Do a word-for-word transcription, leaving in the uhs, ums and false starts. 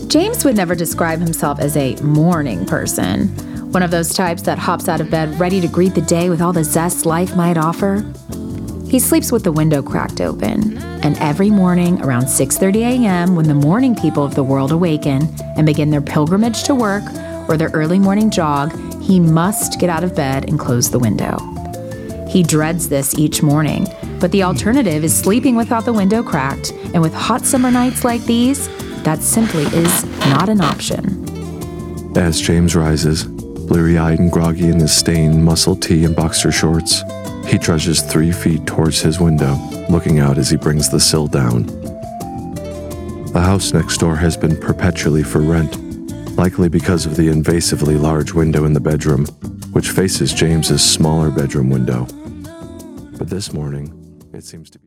James would never describe himself as a morning person, one of those types that hops out of bed ready to greet the day with all the zest life might offer. He sleeps with the window cracked open, and every morning around six thirty a.m. when the morning people of the world awaken and begin their pilgrimage to work or their early morning jog, he must get out of bed and close the window. He dreads this each morning, but the alternative is sleeping without the window cracked, and with hot summer nights like these, that simply is not an option. As James rises, bleary-eyed and groggy in his stained muscle tee and boxer shorts, he trudges three feet towards his window, looking out as he brings the sill down. The house next door has been perpetually for rent, likely because of the invasively large window in the bedroom, which faces James's smaller bedroom window. But this morning, it seems to be